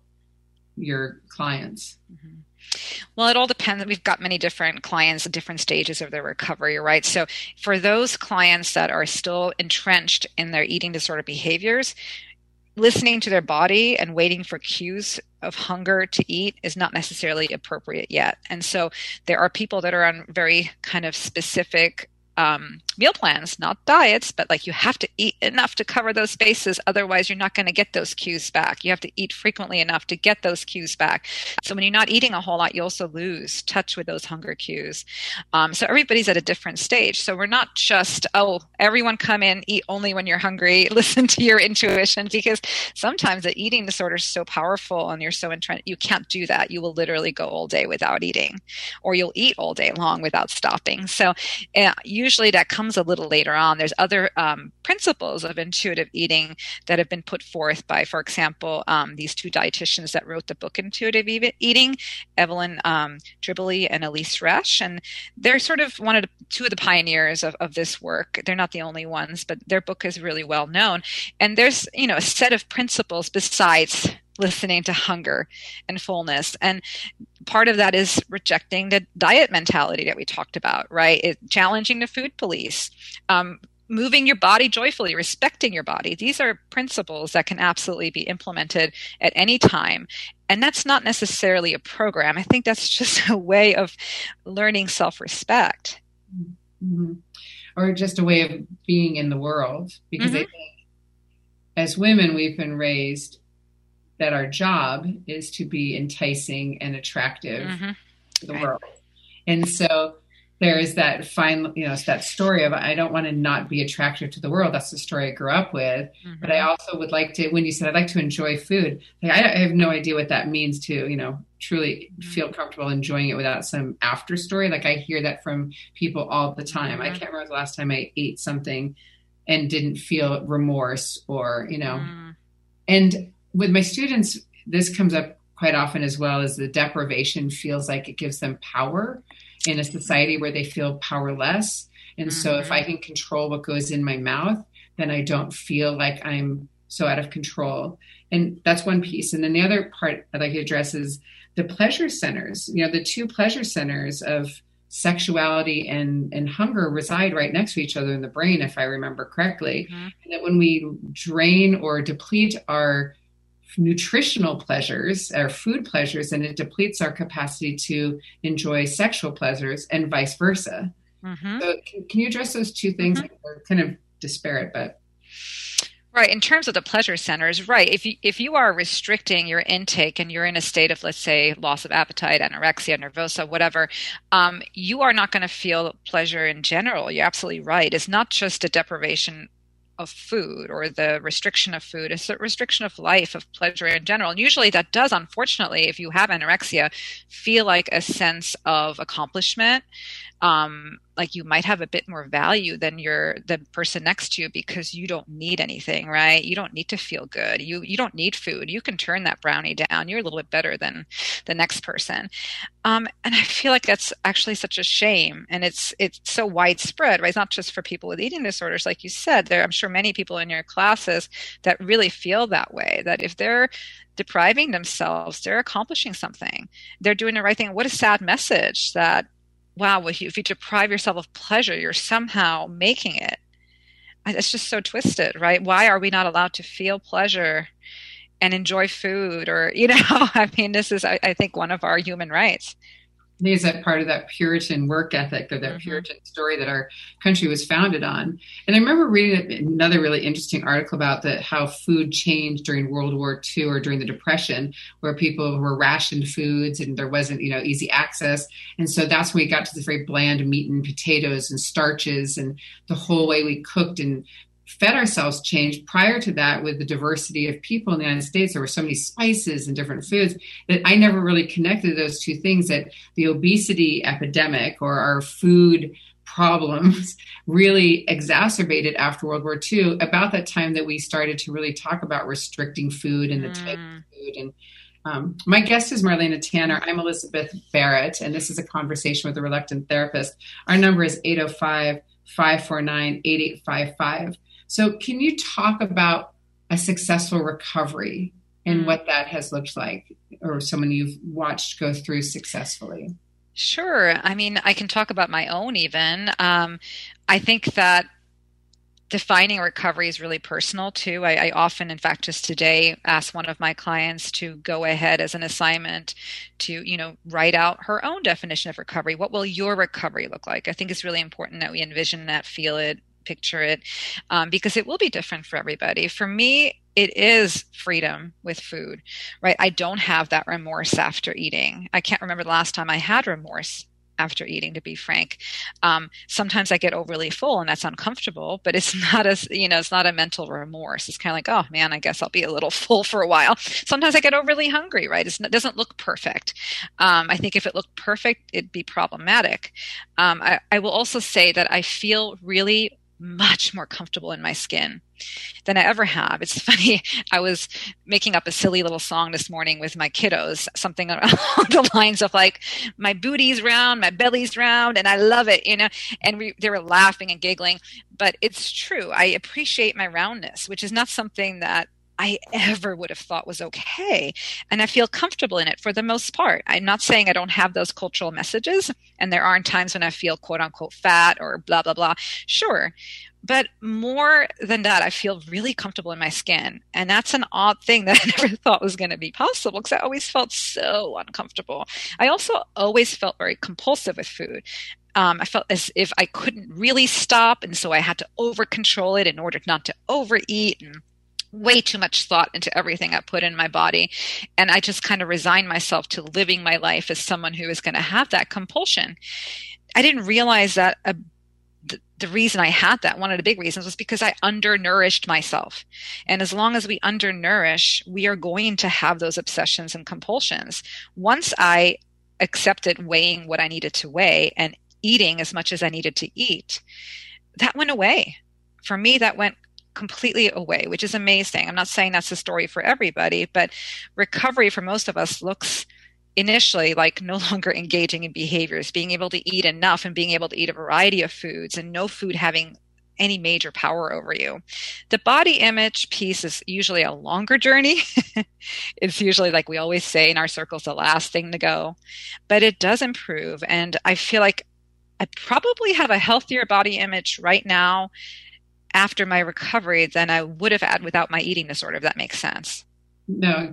your clients? Mm-hmm. Well, it all depends. We've got many different clients at different stages of their recovery, right? So for those clients that are still entrenched in their eating disorder behaviors, listening to their body and waiting for cues of hunger to eat is not necessarily appropriate yet. And so there are people that are on very kind of specific Um, meal plans, not diets, but like you have to eat enough to cover those spaces. Otherwise, you're not going to get those cues back. You have to eat frequently enough to get those cues back. So when you're not eating a whole lot, you also lose touch with those hunger cues. Um, so everybody's at a different stage. So we're not just, oh, everyone come in, eat only when you're hungry, listen to your intuition, because sometimes the eating disorder is so powerful and you're so entrenched, you can't do that. You will literally go all day without eating, or you'll eat all day long without stopping. So uh, usually that comes a little later on. There's other um, principles of intuitive eating that have been put forth by, for example, um, these two dietitians that wrote the book Intuitive Eating, Evelyn um, Tribole and Elise Resch. And they're sort of one of the, two of the pioneers of, of this work. They're not the only ones, but their book is really well known. And there's, you know, a set of principles besides listening to hunger and fullness. And part of that is rejecting the diet mentality that we talked about, right? It, challenging the food police, um, moving your body joyfully, respecting your body. These are principles that can absolutely be implemented at any time. And that's not necessarily a program. I think that's just a way of learning self-respect. Mm-hmm. Or just a way of being in the world. Because mm-hmm. I think as women, we've been raised that our job is to be enticing and attractive mm-hmm. to the right. world. And so there is that fine, you know, it's that story of, I don't want to not be attractive to the world. That's the story I grew up with. Mm-hmm. But I also would like to, when you said, I'd like to enjoy food, like, I, I have no idea what that means to, you know, truly mm-hmm. feel comfortable enjoying it without some after story. Like I hear that from people all the time. Mm-hmm. I can't remember the last time I ate something and didn't feel remorse or, you know, mm-hmm. and with my students, this comes up quite often as well, as the deprivation feels like it gives them power in a society where they feel powerless. And mm-hmm. so if I can control what goes in my mouth, then I don't feel like I'm so out of control. And that's one piece. And then the other part I'd like to address is the pleasure centers. You know, the two pleasure centers of sexuality and, and hunger reside right next to each other in the brain, if I remember correctly. Mm-hmm. And that when we drain or deplete our nutritional pleasures, our food pleasures, and it depletes our capacity to enjoy sexual pleasures and vice versa. Mm-hmm. So can, can you address those two things? Mm-hmm. They're kind of disparate, but. Right. In terms of the pleasure centers, right. If you, if you are restricting your intake and you're in a state of, let's say, loss of appetite, anorexia, nervosa, whatever, um, you are not going to feel pleasure in general. You're absolutely right. It's not just a deprivation of food or the restriction of food. It's a restriction of life, of pleasure in general. And usually that does, unfortunately, if you have anorexia, feel like a sense of accomplishment. Um, like you might have a bit more value than your the person next to you because you don't need anything, right? You don't need to feel good. You you don't need food. You can turn that brownie down. You're a little bit better than the next person. Um, and I feel like that's actually such a shame. And it's it's so widespread, right? It's not just for people with eating disorders, like you said. There, I'm sure many people in your classes that really feel that way, that if they're depriving themselves, they're accomplishing something. They're doing the right thing. What a sad message that, wow, if you, if you deprive yourself of pleasure, you're somehow making it. It's just so twisted, right? Why are we not allowed to feel pleasure and enjoy food? Or, you know, I mean, this is, I, I think, one of our human rights. I think it's that part of that Puritan work ethic or that mm-hmm. Puritan story that our country was founded on. And I remember reading another really interesting article about the, how food changed during World War Two or during the Depression, where people were rationed foods and there wasn't, you know, easy access. And so that's when we got to this very bland meat and potatoes and starches and the whole way we cooked and fed ourselves changed. Prior to that, with the diversity of people in the United States, there were so many spices and different foods that I never really connected those two things, that the obesity epidemic or our food problems really exacerbated after World War Two, about that time that we started to really talk about restricting food and the mm. type of food. And um, my guest is Marlena Tanner. I'm Elizabeth Barrett, and this is a conversation with a reluctant therapist. Our number is eight oh five, five four nine, eight eight five five. So can you talk about a successful recovery and mm. what that has looked like, or someone you've watched go through successfully? Sure. I mean, I can talk about my own even. Um, I think that defining recovery is really personal too. I, I often, in fact, just today asked one of my clients to go ahead as an assignment to, you know, write out her own definition of recovery. What will your recovery look like? I think it's really important that we envision that, feel it, picture it, um, because it will be different for everybody. For me, it is freedom with food, right? I don't have that remorse after eating. I can't remember the last time I had remorse after eating, to be frank. Um, sometimes I get overly full and that's uncomfortable, but it's not as, you know, it's not a mental remorse. It's kind of like, oh man, I guess I'll be a little full for a while. Sometimes I get overly hungry, right? It's, it doesn't look perfect. Um, I think if it looked perfect, it'd be problematic. Um, I, I will also say that I feel really much more comfortable in my skin than I ever have. It's funny. I was making up a silly little song this morning with my kiddos, something along the lines of like, my booty's round, my belly's round, and I love it, you know, and we, they were laughing and giggling, but it's true. I appreciate my roundness, which is not something that I ever would have thought was okay. And I feel comfortable in it for the most part. I'm not saying I don't have those cultural messages, and there aren't times when I feel quote unquote fat or blah, blah, blah. Sure. But more than that, I feel really comfortable in my skin. And that's an odd thing that I never thought was going to be possible, because I always felt so uncomfortable. I also always felt very compulsive with food. Um, I felt as if I couldn't really stop. And so I had to over control it in order not to overeat, and way too much thought into everything I put in my body. And I just kind of resigned myself to living my life as someone who is going to have that compulsion. I didn't realize that a The, the reason I had that, one of the big reasons, was because I undernourished myself. And as long as we undernourish, we are going to have those obsessions and compulsions. Once I accepted weighing what I needed to weigh and eating as much as I needed to eat, that went away. For me, that went completely away, which is amazing. I'm not saying that's the story for everybody, but recovery for most of us looks initially like no longer engaging in behaviors, being able to eat enough and being able to eat a variety of foods, and no food having any major power over you. The body image piece is usually a longer journey. It's usually, like we always say in our circles, the last thing to go, but it does improve. And I feel like I probably have a healthier body image right now after my recovery than I would have had without my eating disorder, if that makes sense. No.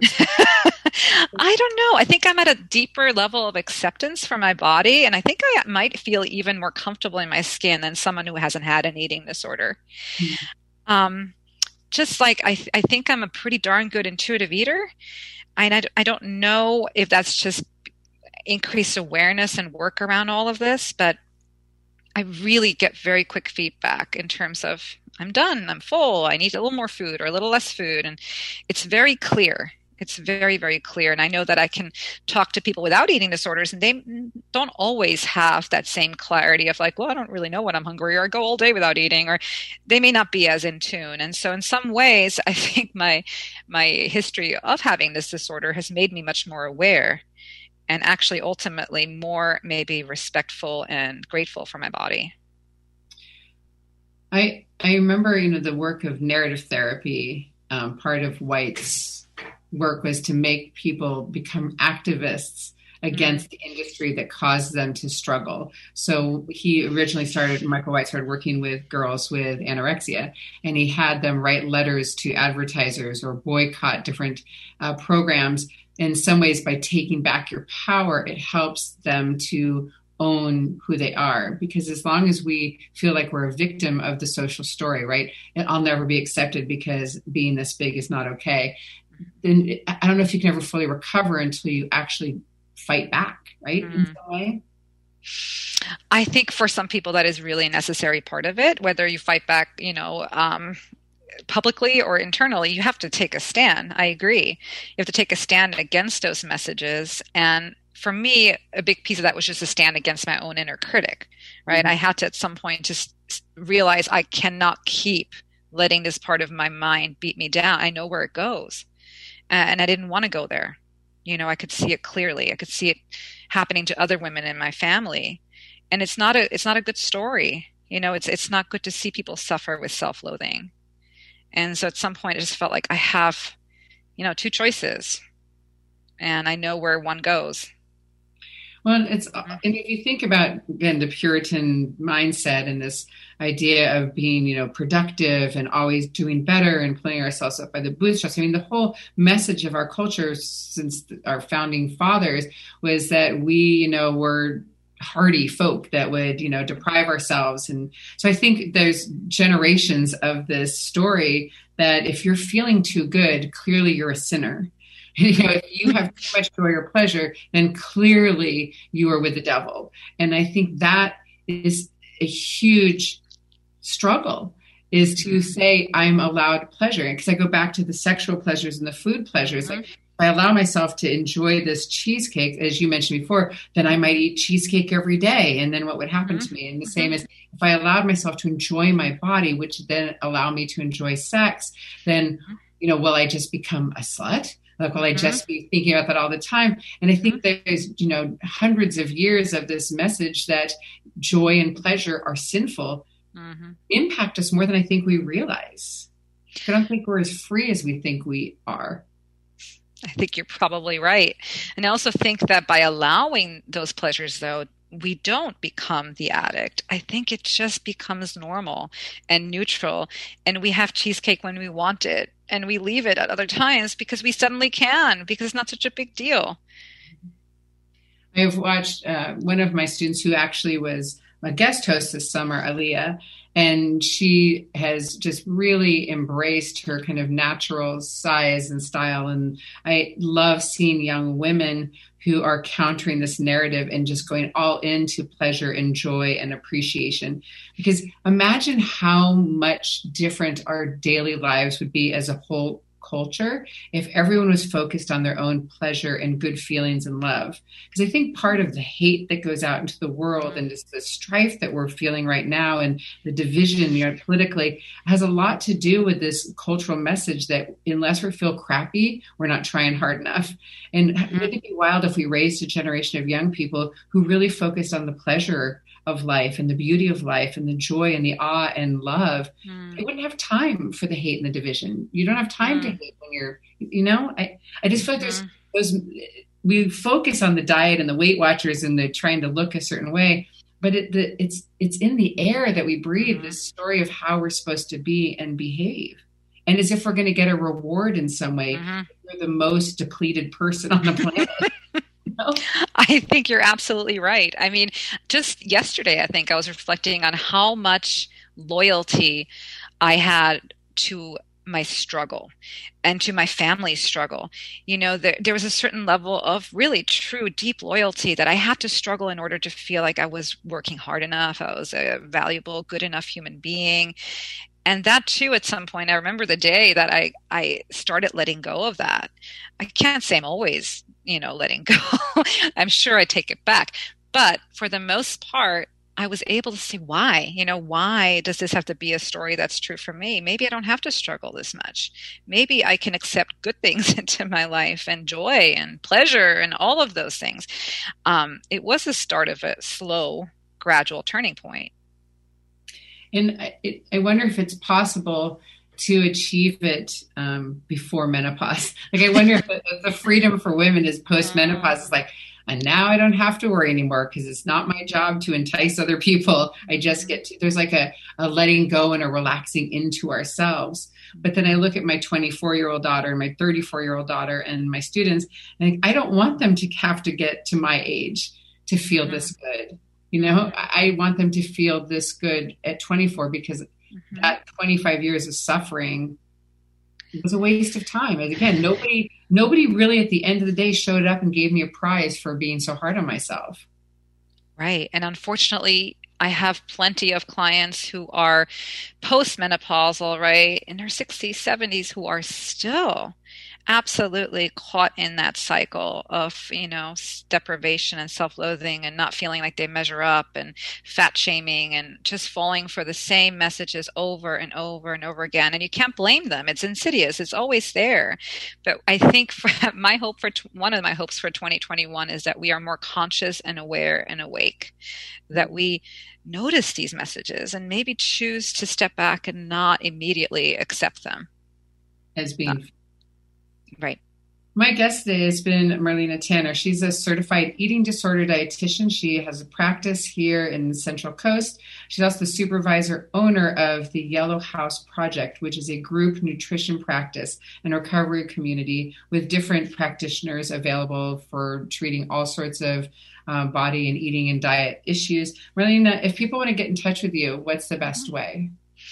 I don't know. I think I'm at a deeper level of acceptance for my body. And I think I might feel even more comfortable in my skin than someone who hasn't had an eating disorder. Mm-hmm. Um, just like I, th- I think I'm a pretty darn good intuitive eater. And I, d- I don't know if that's just increased awareness and work around all of this, but I really get very quick feedback in terms of, I'm done, I'm full, I need a little more food or a little less food. And it's very clear. It's very, very clear. And I know that I can talk to people without eating disorders, and they don't always have that same clarity of like, well, I don't really know when I'm hungry, or I go all day without eating, or they may not be as in tune. And so in some ways, I think my my history of having this disorder has made me much more aware, and actually ultimately more maybe respectful and grateful for my body. I I remember, you know, the work of narrative therapy. Um, part of White's work was to make people become activists against mm-hmm. the industry that caused them to struggle. So he originally started, Michael White started working with girls with anorexia, and he had them write letters to advertisers or boycott different uh, programs. In some ways, by taking back your power, it helps them to own who they are, because as long as we feel like we're a victim of the social story, right? And I'll never be accepted because being this big is not okay. Then I don't know if you can ever fully recover until you actually fight back, right? Mm. In some way. I think for some people that is really a necessary part of it, whether you fight back, you know, um, publicly or internally, you have to take a stand. I agree. You have to take a stand against those messages. And for me, a big piece of that was just a stand against my own inner critic, right? Mm-hmm. I had to at some point just realize I cannot keep letting this part of my mind beat me down. I know where it goes. And I didn't want to go there. You know, I could see it clearly. I could see it happening to other women in my family. And it's not a it's not a good story. You know, it's it's not good to see people suffer with self-loathing. And so at some point, it just felt like I have, you know, two choices, and I know where one goes. Well, it's, and if you think about, again, the Puritan mindset and this idea of being, you know, productive and always doing better and pulling ourselves up by the bootstraps. I mean, the whole message of our culture since our founding fathers was that we, you know, were hardy folk that would, you know, deprive ourselves. And so I think there's generations of this story that if you're feeling too good, clearly you're a sinner. You know, if you have too much joy or pleasure, then clearly you are with the devil. And I think that is a huge struggle, is to say I'm allowed pleasure. Because I go back to the sexual pleasures and the food pleasures. Mm-hmm. Like, if I allow myself to enjoy this cheesecake, as you mentioned before, then I might eat cheesecake every day. And then what would happen mm-hmm. to me? And the same as if I allowed myself to enjoy my body, which then allow me to enjoy sex, then, you know, will I just become a slut? Like, will I just be thinking about that all the time? And I think there's, you know, hundreds of years of this message that joy and pleasure are sinful, mm-hmm. impact us more than I think we realize. I don't think we're as free as we think we are. I think you're probably right. And I also think that by allowing those pleasures, though, we don't become the addict. I think it just becomes normal and neutral. And we have cheesecake when we want it. And we leave it at other times because we suddenly can, because it's not such a big deal. I've watched uh, one of my students who actually was a guest host this summer, Aaliyah, and she has just really embraced her kind of natural size and style. And I love seeing young women who are countering this narrative and just going all into pleasure and joy and appreciation. Because imagine how much different our daily lives would be as a whole culture if everyone was focused on their own pleasure and good feelings and love. Because I think part of the hate that goes out into the world and just the strife that we're feeling right now and the division, you know, politically has a lot to do with this cultural message that unless we feel crappy, we're not trying hard enough. And mm-hmm. wouldn't it be wild if we raised a generation of young people who really focused on the pleasure of life and the beauty of life and the joy and the awe and love? Mm. They wouldn't have time for the hate and the division. You don't have time mm. to hate when you're, you know, I, I just feel like there's those, we focus on the diet and the Weight Watchers and the trying to look a certain way, but it, the, it's, it's in the air that we breathe, mm. this story of how we're supposed to be and behave. And as if we're going to get a reward in some way, mm-hmm. we're the most depleted person on the planet. I think you're absolutely right. I mean, just yesterday, I think I was reflecting on how much loyalty I had to my struggle and to my family's struggle. You know, there, there was a certain level of really true, deep loyalty that I had to struggle in order to feel like I was working hard enough. I was a valuable, good enough human being. And that too, at some point, I remember the day that I, I started letting go of that. I can't say I'm always, you know, letting go. I'm sure I take it back. But for the most part, I was able to see why, you know, why does this have to be a story that's true for me? Maybe I don't have to struggle this much. Maybe I can accept good things into my life and joy and pleasure and all of those things. Um, it was the start of a slow, gradual turning point. And I, I wonder if it's possible to achieve it um, before menopause. Like, I wonder if the, the freedom for women is post-menopause. It's like, and now I don't have to worry anymore because it's not my job to entice other people. I just get to, there's like a, a letting go and a relaxing into ourselves. But then I look at my twenty-four-year-old daughter, my thirty-four-year-old daughter, and my students, and I don't want them to have to get to my age to feel this good. You know, I want them to feel this good at twenty-four because mm-hmm. that twenty-five years of suffering was a waste of time. And again, nobody, nobody really at the end of the day showed up and gave me a prize for being so hard on myself. Right. And unfortunately, I have plenty of clients who are postmenopausal, right, in their sixties, seventies, who are still absolutely caught in that cycle of, you know, deprivation and self-loathing and not feeling like they measure up and fat shaming and just falling for the same messages over and over and over again. And you can't blame them. It's insidious. It's always there. But I think for my hope for t- one of my hopes for twenty twenty-one is that we are more conscious and aware and awake, that we notice these messages and maybe choose to step back and not immediately accept them as being uh, right. My guest today has been Marlena Tanner. She's a certified eating disorder dietitian. She has a practice here in the Central Coast. She's also the supervisor owner of the Yellow House Project, which is a group nutrition practice and recovery community with different practitioners available for treating all sorts of uh, body and eating and diet issues. Marlena, if people want to get in touch with you, what's the best way?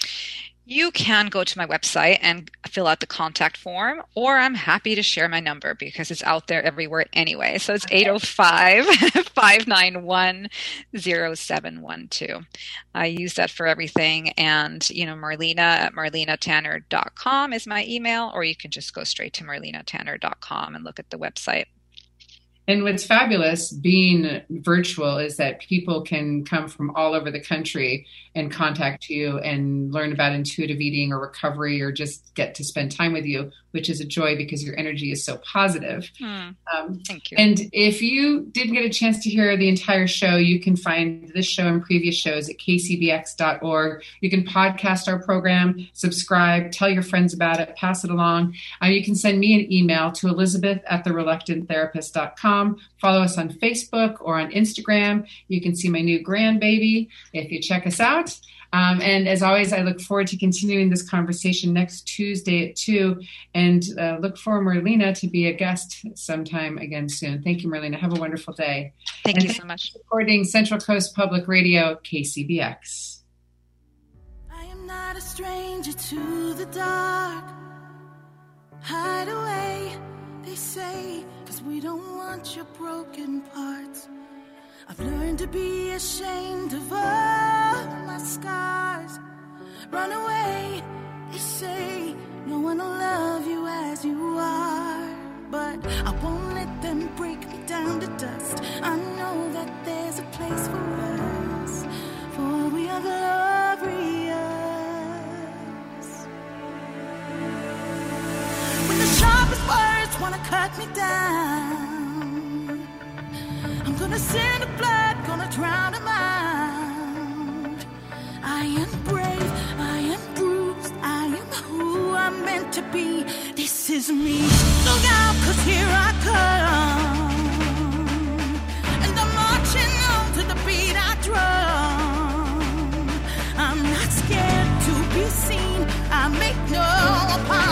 You can go to my website and fill out the contact form, or I'm happy to share my number because it's out there everywhere anyway. So it's eight oh five, five nine one, oh seven one two. I use that for everything. And, you know, Marlena at marlena tanner dot com is my email, or you can just go straight to marlena tanner dot com and look at the website. And what's fabulous being virtual is that people can come from all over the country and contact you and learn about intuitive eating or recovery or just get to spend time with you, which is a joy because your energy is so positive. Mm, um, thank you. And if you didn't get a chance to hear the entire show, you can find this show and previous shows at k c b x dot org. You can podcast our program, subscribe, tell your friends about it, pass it along. Uh, you can send me an email to elizabeth at the reluctant therapist dot com. Follow us on Facebook or on Instagram. You can see my new grandbaby if you check us out. Um, and as always, I look forward to continuing this conversation next Tuesday at two, and uh, look for Marlena to be a guest sometime again soon. Thank you, Marlena. Have a wonderful day. Thank and you thank so much. Supporting Central Coast Public Radio, K C B X. I am not a stranger to the dark. Hide away, they say, 'cause we don't want your broken parts. I've learned to be ashamed of all my scars. Run away, they say, no one will love you as you are. But I won't let them break me down to dust. I know that there's a place for us, for we are glorious. When the sharpest words wanna cut me down, I'm gonna send the blood, gonna drown them out. I am brave, I am bruised, I am who I'm meant to be. This is me. Look out, 'cause here I come, and I'm marching on to the beat I drum. I'm not scared to be seen, I make no apology.